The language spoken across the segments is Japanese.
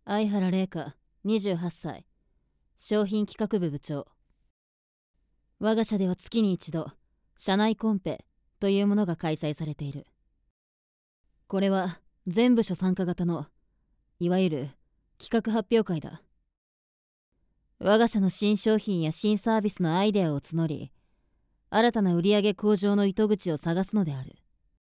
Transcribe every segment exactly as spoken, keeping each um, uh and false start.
相原玲香、にじゅうはっさい、商品企画部部長。我が社では月に一度、社内コンペというものが開催されている。これは全部署参加型の、いわゆる企画発表会だ。我が社の新商品や新サービスのアイデアを募り、新たな売上向上の糸口を探すのである。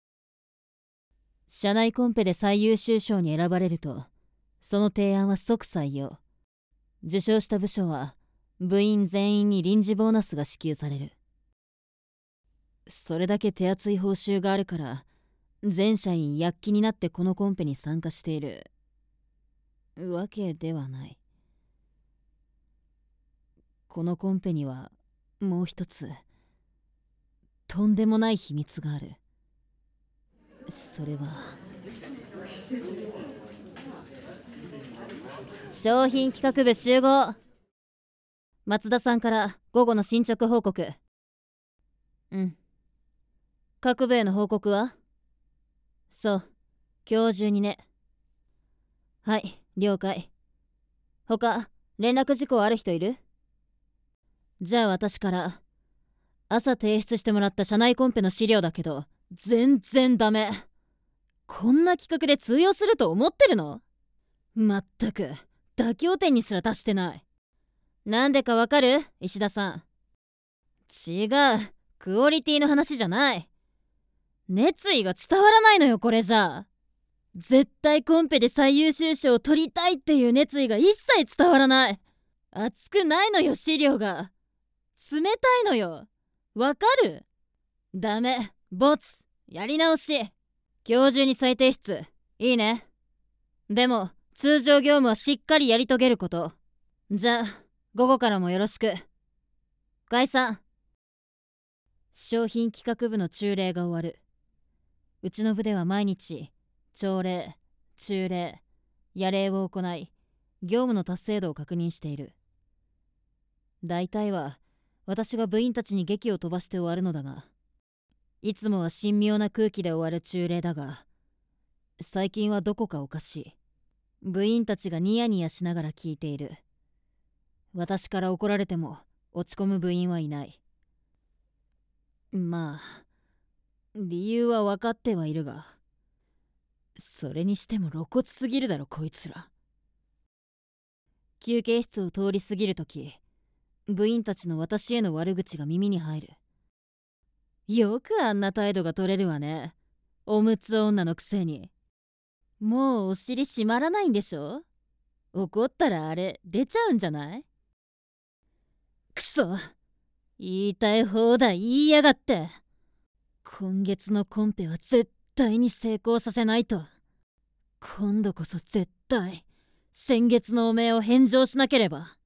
社内コンペで最優秀賞に選ばれると、その提案は即採用。受賞した部署は、部員全員に臨時ボーナスが支給される。それだけ手厚い報酬があるから、全社員躍起になってこのコンペに参加しているわけではない。このコンペにはもう一つとんでもない秘密がある。それは商品企画部集合。松田さんから午後の進捗報告。うん。各部への報告は？そう、今日中にね。はい、了解。他、連絡事項ある人いる？じゃあ私から。朝提出してもらった社内コンペの資料だけど、全然ダメ。こんな企画で通用すると思ってるの？まったく、妥協点にすら達してない。なんでかわかる？石田さん。違う、クオリティの話じゃない。熱意が伝わらないのよ、これじゃあ。絶対コンペで最優秀賞を取りたいっていう熱意が一切伝わらない。熱くないのよ、資料が。冷たいのよ。わかる？ダメ、ボツ、やり直し。今日中に再提出。いいね。でも、通常業務はしっかりやり遂げること。じゃあ、午後からもよろしく。解散。商品企画部の朝礼が終わる。うちの部では毎日、朝礼、中礼、夜礼を行い、業務の達成度を確認している。大体は、私が部員たちに劇を飛ばして終わるのだが、いつもは神妙な空気で終わる中礼だが、最近はどこかおかしい。部員たちがニヤニヤしながら聞いている。私から怒られても落ち込む部員はいない。まあ、理由は分かってはいるが、それにしても露骨すぎるだろこいつら。休憩室を通り過ぎるとき、部員たちの私への悪口が耳に入る。よくあんな態度が取れるわね。おむつ女のくせに。もうお尻締まらないんでしょ？怒ったらあれ出ちゃうんじゃない？くそ、言いたい放題言いやがって。今月のコンペは絶対に成功させないと。今度こそ絶対先月の汚名を返上しなければ。